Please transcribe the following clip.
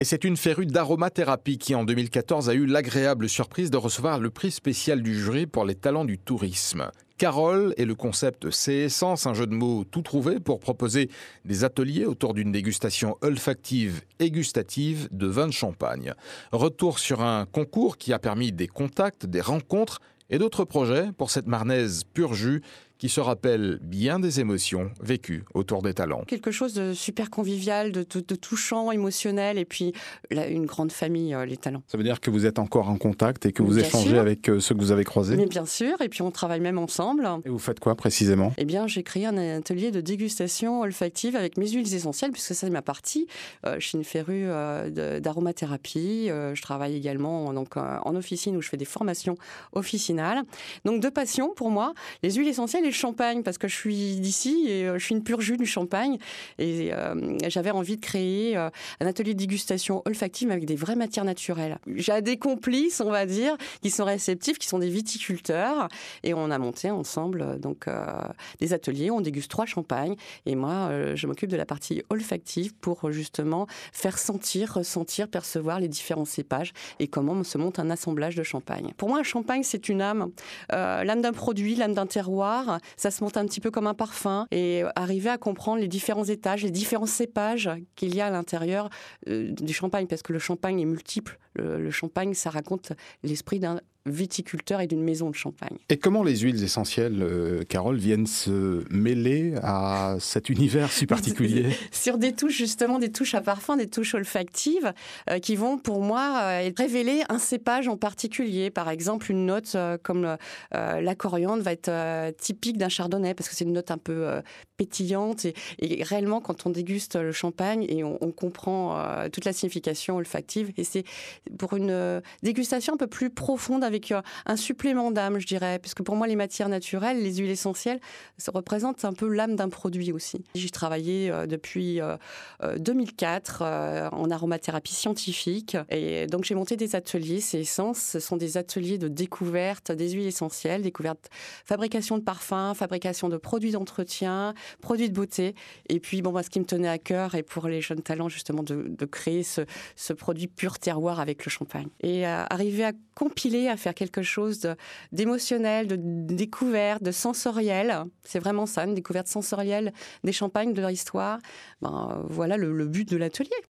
Et c'est une férue d'aromathérapie qui, en 2014, a eu l'agréable surprise de recevoir le prix spécial du jury pour les talents du tourisme. Carole et le concept C-Essence, un jeu de mots tout trouvé pour proposer des ateliers autour d'une dégustation olfactive et gustative de vins de Champagne. Retour sur un concours qui a permis des contacts, des rencontres et d'autres projets pour cette Marnaise pur jus qui se rappelle bien des émotions vécues autour des talents. Quelque chose de super convivial, de touchant, émotionnel, et puis une grande famille, les talents. Ça veut dire que vous êtes encore en contact et que vous Bien échangez sûr. avec ceux que vous avez croisés? Mais bien sûr, et puis on travaille même ensemble. Et vous faites quoi précisément? Eh bien, j'ai créé un atelier de dégustation olfactive avec mes huiles essentielles, puisque ça c'est ma partie. Je suis une férue d'aromathérapie. Je travaille également en officine où je fais des formations officinales. Donc deux passions pour moi, les huiles essentielles et le champagne, parce que je suis d'ici et je suis une pure jus du champagne. Et j'avais envie de créer un atelier de dégustation olfactive avec des vraies matières naturelles. J'ai des complices, on va dire, qui sont réceptifs, qui sont des viticulteurs. Et on a monté ensemble des ateliers, on déguste 3 champagnes. Et moi, je m'occupe de la partie olfactive pour justement faire sentir, ressentir, percevoir les différents cépages et comment se monte un assemblage de champagne. Pour moi, un champagne, c'est une âme. L'âme d'un produit, l'âme d'un terroir. Ça se monte un petit peu comme un parfum. Et arriver à comprendre les différents étages, les différents cépages qu'il y a à l'intérieur du champagne. Parce que le champagne est multiple. Le champagne, ça raconte l'esprit d'un viticulteur et d'une maison de champagne. Et comment les huiles essentielles, Carole, viennent se mêler à cet univers si particulier? Sur des touches, justement, des touches à parfum, des touches olfactives qui vont, pour moi, révéler un cépage en particulier. Par exemple, une note comme la coriandre va être typique d'un chardonnay parce que c'est une note un peu pétillante. Et réellement, quand on déguste le champagne, et on comprend toute la signification olfactive. Et c'est pour une dégustation un peu plus profonde avec un supplément d'âme, je dirais, puisque pour moi, les matières naturelles, les huiles essentielles, ça représente un peu l'âme d'un produit aussi. J'ai travaillé depuis 2004 en aromathérapie scientifique, et donc j'ai monté des ateliers. Ces essences, ce sont des ateliers de découverte des huiles essentielles, découverte, fabrication de parfums, fabrication de produits d'entretien, produits de beauté, et puis ce qui me tenait à cœur, et pour les jeunes talents, justement, de créer ce produit pur terroir avec le champagne. Et arriver à compiler, à faire quelque chose d'émotionnel, de découverte, de sensoriel. C'est vraiment ça, une découverte sensorielle des champagnes, de leur histoire. Voilà le but de l'atelier.